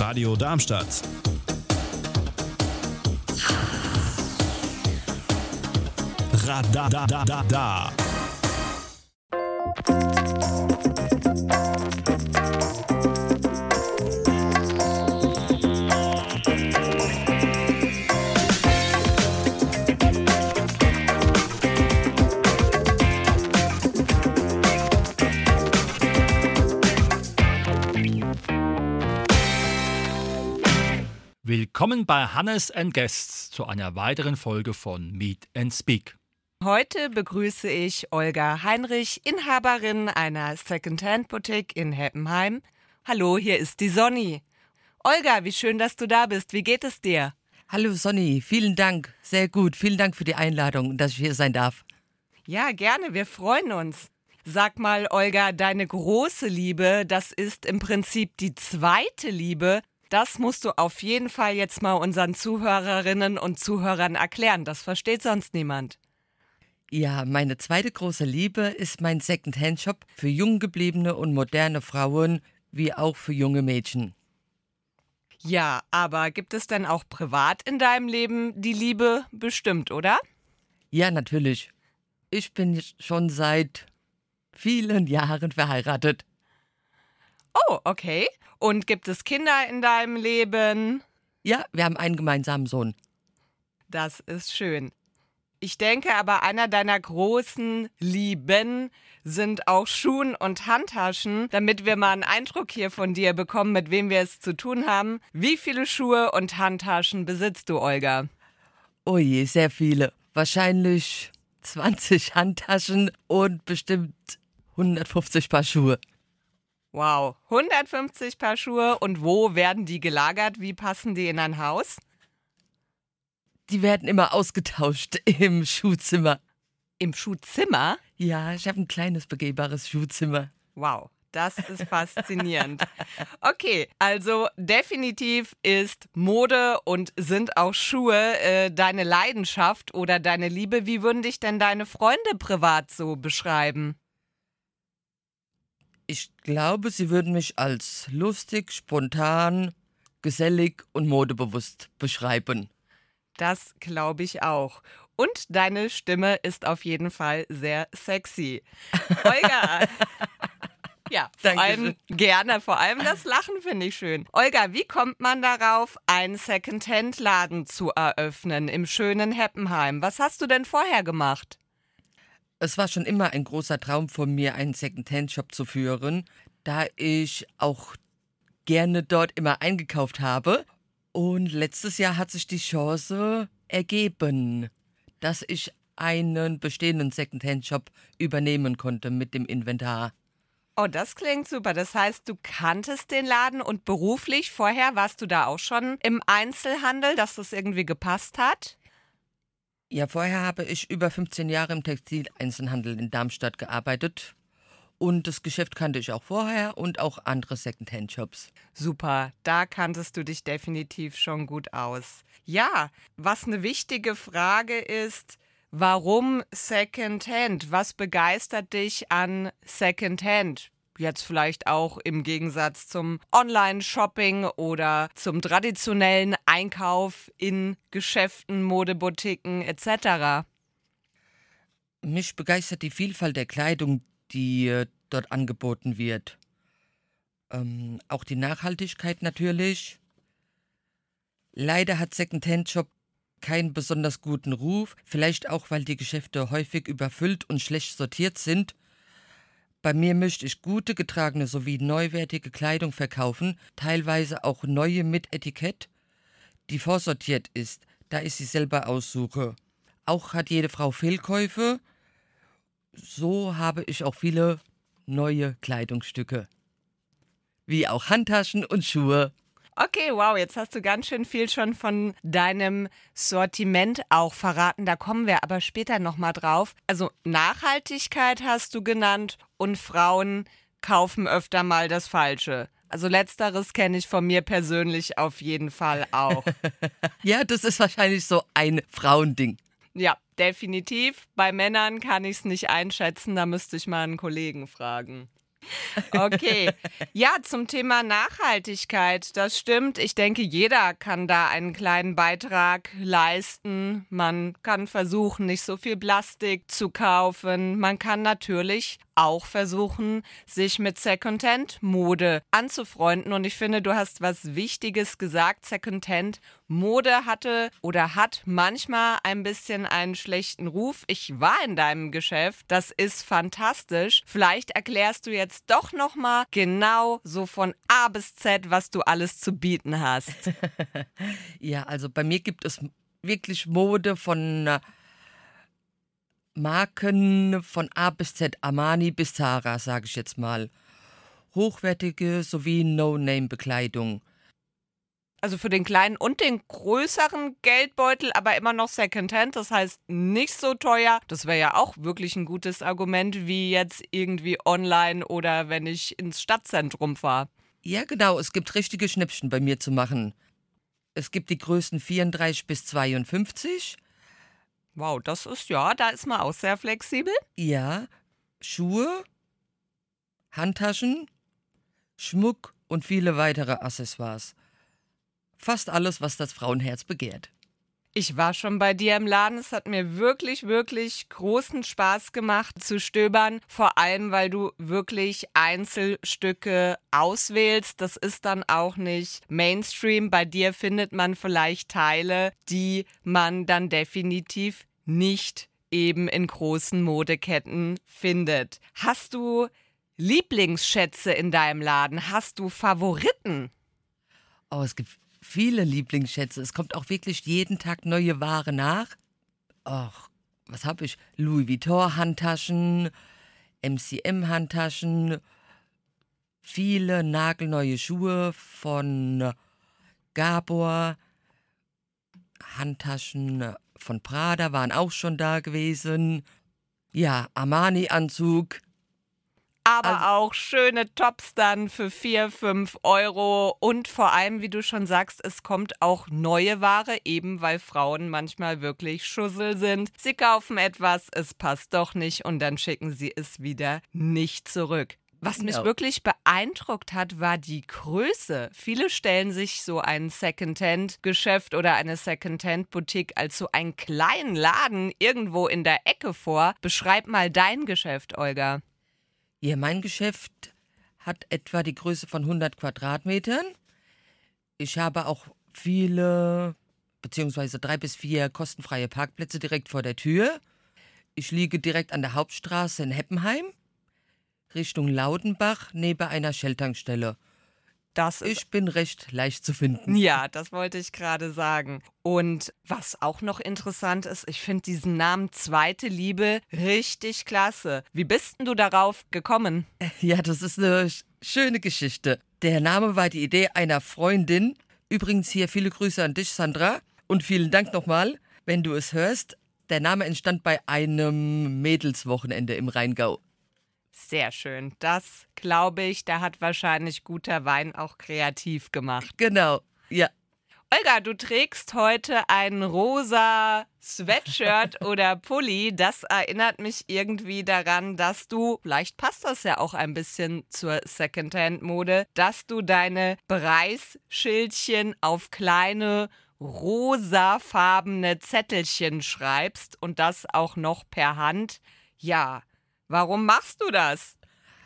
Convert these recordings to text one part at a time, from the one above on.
Radio Darmstadt. Radadadada. Willkommen bei Hannes & Guests zu einer weiteren Folge von Meet and Speak. Heute begrüße ich Olga Heinrich, Inhaberin einer Secondhand-Boutique in Heppenheim. Hallo, hier ist die Sonny. Olga, wie schön, dass du da bist. Wie geht es dir? Hallo Sonny, vielen Dank. Sehr gut. Vielen Dank für die Einladung und dass ich hier sein darf. Ja, gerne. Wir freuen uns. Sag mal, Olga, deine große Liebe, das ist im Prinzip die zweite Liebe. Das musst du auf jeden Fall jetzt mal unseren Zuhörerinnen und Zuhörern erklären. Das versteht sonst niemand. Ja, meine zweite große Liebe ist mein Secondhand-Shop für jung gebliebene und moderne Frauen, wie auch für junge Mädchen. Ja, aber gibt es denn auch privat in deinem Leben die Liebe bestimmt, oder? Ja, natürlich. Ich bin schon seit vielen Jahren verheiratet. Oh, okay. Und gibt es Kinder in deinem Leben? Ja, wir haben einen gemeinsamen Sohn. Das ist schön. Ich denke aber, einer deiner großen Lieben sind auch Schuhen und Handtaschen, damit wir mal einen Eindruck hier von dir bekommen, mit wem wir es zu tun haben. Wie viele Schuhe und Handtaschen besitzt du, Olga? Oh je, sehr viele. Wahrscheinlich 20 Handtaschen und bestimmt 150 Paar Schuhe. Wow, 150 Paar Schuhe. Und wo werden die gelagert? Wie passen die in ein Haus? Die werden immer ausgetauscht im Schuhzimmer. Im Schuhzimmer? Ja, ich habe ein kleines, begehbares Schuhzimmer. Wow, das ist faszinierend. Okay, also definitiv ist Mode und sind auch Schuhe deine Leidenschaft oder deine Liebe. Wie würden dich denn deine Freunde privat so beschreiben? Ich glaube, sie würden mich als lustig, spontan, gesellig und modebewusst beschreiben. Das glaube ich auch. Und deine Stimme ist auf jeden Fall sehr sexy. Olga, ja, vor allem gerne, vor allem das Lachen finde ich schön. Olga, wie kommt man darauf, einen Secondhand-Laden zu eröffnen im schönen Heppenheim? Was hast du denn vorher gemacht? Es war schon immer ein großer Traum von mir, einen Secondhand-Shop zu führen, da ich auch gerne dort immer eingekauft habe. Und letztes Jahr hat sich die Chance ergeben, dass ich einen bestehenden Secondhand-Shop übernehmen konnte mit dem Inventar. Oh, das klingt super. Das heißt, du kanntest den Laden und beruflich vorher warst du da auch schon im Einzelhandel, dass das irgendwie gepasst hat? Ja, vorher habe ich über 15 Jahre im Textileinzelhandel in Darmstadt gearbeitet. Und das Geschäft kannte ich auch vorher und auch andere Secondhand-Shops. Super, da kanntest du dich definitiv schon gut aus. Ja, was eine wichtige Frage ist, warum Secondhand? Was begeistert dich an Secondhand? Jetzt vielleicht auch im Gegensatz zum Online-Shopping oder zum traditionellen Einkauf in Geschäften, Modeboutiquen etc. Mich begeistert die Vielfalt der Kleidung, die dort angeboten wird. Auch die Nachhaltigkeit natürlich. Leider hat Secondhand-Shop keinen besonders guten Ruf, vielleicht auch, weil die Geschäfte häufig überfüllt und schlecht sortiert sind. Bei mir möchte ich gute, getragene sowie neuwertige Kleidung verkaufen, teilweise auch neue mit Etikett, die vorsortiert ist, da ich sie selber aussuche. Auch hat jede Frau Fehlkäufe. So habe ich auch viele neue Kleidungsstücke. Wie auch Handtaschen und Schuhe. Okay, wow, jetzt hast du ganz schön viel schon von deinem Sortiment auch verraten. Da kommen wir aber später nochmal drauf. Also Nachhaltigkeit hast du genannt und Frauen kaufen öfter mal das Falsche. Also letzteres kenne ich von mir persönlich auf jeden Fall auch. Ja, das ist wahrscheinlich so ein Frauending. Ja, definitiv. Bei Männern kann ich es nicht einschätzen, da müsste ich mal einen Kollegen fragen. Okay. Ja, zum Thema Nachhaltigkeit, das stimmt. Ich denke, jeder kann da einen kleinen Beitrag leisten. Man kann versuchen, nicht so viel Plastik zu kaufen. Man kann natürlich auch versuchen, sich mit Secondhand-Mode anzufreunden. Und ich finde, du hast was Wichtiges gesagt. Secondhand-Mode hatte oder hat manchmal ein bisschen einen schlechten Ruf. Ich war in deinem Geschäft. Das ist fantastisch. Vielleicht erklärst du jetzt doch nochmal genau so von A bis Z, was du alles zu bieten hast. Ja, also bei mir gibt es wirklich Mode von Marken von A bis Z, Armani bis Zara, sage ich jetzt mal. Hochwertige sowie No-Name-Bekleidung. Also für den kleinen und den größeren Geldbeutel, aber immer noch Secondhand, das heißt nicht so teuer. Das wäre ja auch wirklich ein gutes Argument, wie jetzt irgendwie online oder wenn ich ins Stadtzentrum fahre. Ja, genau, es gibt richtige Schnäppchen bei mir zu machen. Es gibt die Größen 34 bis 52. Wow, das ist ja, da ist man auch sehr flexibel. Ja, Schuhe, Handtaschen, Schmuck und viele weitere Accessoires. Fast alles, was das Frauenherz begehrt. Ich war schon bei dir im Laden. Es hat mir wirklich, wirklich großen Spaß gemacht zu stöbern. Vor allem, weil du wirklich Einzelstücke auswählst. Das ist dann auch nicht Mainstream. Bei dir findet man vielleicht Teile, die man dann definitiv nicht eben in großen Modeketten findet. Hast du Lieblingsschätze in deinem Laden? Hast du Favoriten? Oh, es gibt viele Lieblingsschätze. Es kommt auch wirklich jeden Tag neue Ware nach. Och, was habe ich? Louis Vuitton Handtaschen, MCM Handtaschen, viele nagelneue Schuhe von Gabor, Handtaschen von Prada waren auch schon da gewesen. Ja, Armani Anzug. Aber auch schöne Tops dann für 4, 5 Euro. Und vor allem, wie du schon sagst, es kommt auch neue Ware, eben weil Frauen manchmal wirklich Schussel sind. Sie kaufen etwas, es passt doch nicht und dann schicken sie es wieder nicht zurück. Was mich wirklich beeindruckt hat, war die Größe. Viele stellen sich so ein Secondhand-Geschäft oder eine Secondhand-Boutique als so einen kleinen Laden irgendwo in der Ecke vor. Beschreib mal dein Geschäft, Olga. Ja, mein Geschäft hat etwa die Größe von 100 Quadratmetern. Ich habe auch viele, beziehungsweise 3 bis 4 kostenfreie Parkplätze direkt vor der Tür. Ich liege direkt an der Hauptstraße in Heppenheim, Richtung Laudenbach, neben einer Shell-Tankstelle. Ich bin recht leicht zu finden. Ja, das wollte ich gerade sagen. Und was auch noch interessant ist, ich finde diesen Namen Zweite Liebe richtig klasse. Wie bist denn du darauf gekommen? Ja, das ist eine schöne Geschichte. Der Name war die Idee einer Freundin. Übrigens hier viele Grüße an dich, Sandra. Und vielen Dank nochmal, wenn du es hörst. Der Name entstand bei einem Mädelswochenende im Rheingau. Sehr schön. Das glaube ich, da hat wahrscheinlich guter Wein auch kreativ gemacht. Genau, ja. Olga, du trägst heute ein rosa Sweatshirt oder Pulli. Das erinnert mich irgendwie daran, dass du, vielleicht passt das ja auch ein bisschen zur Secondhand-Mode, dass du deine Preisschildchen auf kleine rosafarbene Zettelchen schreibst und das auch noch per Hand. Ja, warum machst du das?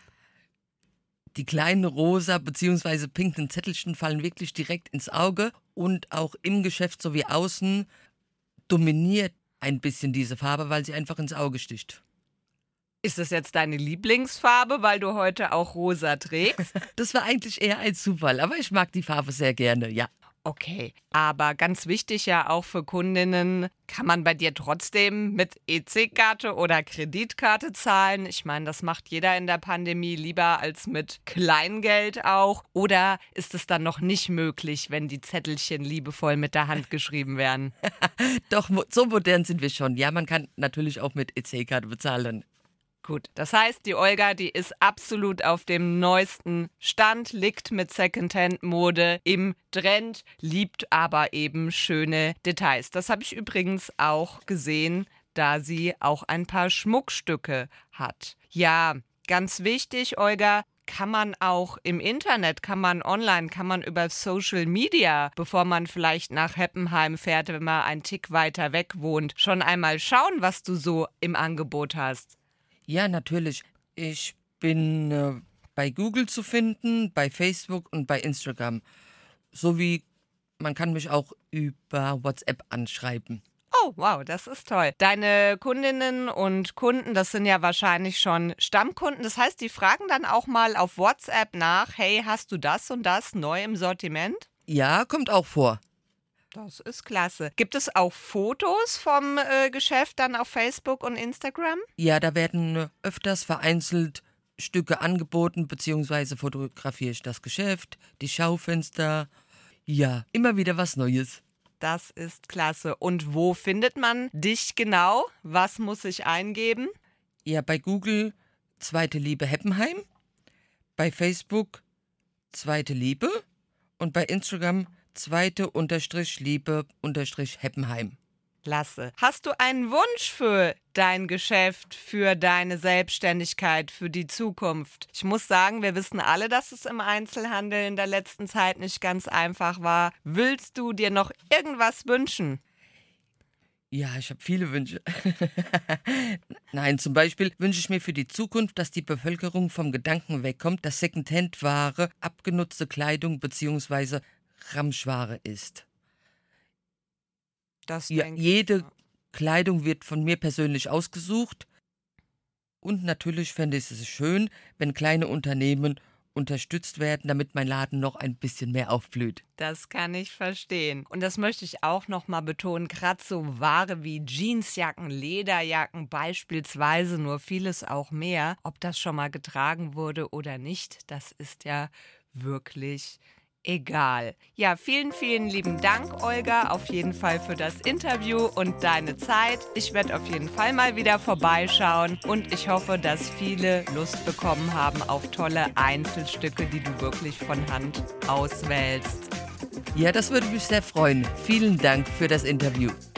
Die kleinen rosa bzw. pinken Zettelchen fallen wirklich direkt ins Auge und auch im Geschäft sowie außen dominiert ein bisschen diese Farbe, weil sie einfach ins Auge sticht. Ist das jetzt deine Lieblingsfarbe, weil du heute auch rosa trägst? Das war eigentlich eher ein Zufall, aber ich mag die Farbe sehr gerne, ja. Okay, aber ganz wichtig ja auch für Kundinnen, kann man bei dir trotzdem mit EC-Karte oder Kreditkarte zahlen? Ich meine, das macht jeder in der Pandemie lieber als mit Kleingeld auch. Oder ist es dann noch nicht möglich, wenn die Zettelchen liebevoll mit der Hand geschrieben werden? Doch, so modern sind wir schon. Ja, man kann natürlich auch mit EC-Karte bezahlen. Gut, das heißt, die Olga, die ist absolut auf dem neuesten Stand, liegt mit Secondhand-Mode im Trend, liebt aber eben schöne Details. Das habe ich übrigens auch gesehen, da sie auch ein paar Schmuckstücke hat. Ja, ganz wichtig, Olga, kann man auch im Internet, kann man online, kann man über Social Media, bevor man vielleicht nach Heppenheim fährt, wenn man einen Tick weiter weg wohnt, schon einmal schauen, was du so im Angebot hast? Ja, natürlich. Ich bin bei Google zu finden, bei Facebook und bei Instagram. Sowie man kann mich auch über WhatsApp anschreiben. Oh, wow, das ist toll. Deine Kundinnen und Kunden, das sind ja wahrscheinlich schon Stammkunden. Das heißt, die fragen dann auch mal auf WhatsApp nach, hey, hast du das und das neu im Sortiment? Ja, kommt auch vor. Das ist klasse. Gibt es auch Fotos vom Geschäft dann auf Facebook und Instagram? Ja, da werden öfters vereinzelt Stücke angeboten, beziehungsweise fotografiere ich das Geschäft, die Schaufenster. Ja, immer wieder was Neues. Das ist klasse. Und wo findet man dich genau? Was muss ich eingeben? Ja, bei Google Zweite Liebe Heppenheim, bei Facebook Zweite Liebe und bei Instagram Zweite_Liebe_Heppenheim. Klasse. Hast du einen Wunsch für dein Geschäft, für deine Selbstständigkeit, für die Zukunft? Ich muss sagen, wir wissen alle, dass es im Einzelhandel in der letzten Zeit nicht ganz einfach war. Willst du dir noch irgendwas wünschen? Ja, ich habe viele Wünsche. Nein, zum Beispiel wünsche ich mir für die Zukunft, dass die Bevölkerung vom Gedanken wegkommt, dass Secondhand-Ware abgenutzte Kleidung bzw. Ramschware ist. Das Ja, denke ich, jede ja. Kleidung wird von mir persönlich ausgesucht. Und natürlich fände ich es schön, wenn kleine Unternehmen unterstützt werden, damit mein Laden noch ein bisschen mehr aufblüht. Das kann ich verstehen. Und das möchte ich auch nochmal betonen, gerade so Ware wie Jeansjacken, Lederjacken beispielsweise, nur vieles auch mehr. Ob das schon mal getragen wurde oder nicht, das ist ja wirklich egal. Ja, vielen, vielen lieben Dank, Olga, auf jeden Fall für das Interview und deine Zeit. Ich werde auf jeden Fall mal wieder vorbeischauen und ich hoffe, dass viele Lust bekommen haben auf tolle Einzelstücke, die du wirklich von Hand auswählst. Ja, das würde mich sehr freuen. Vielen Dank für das Interview.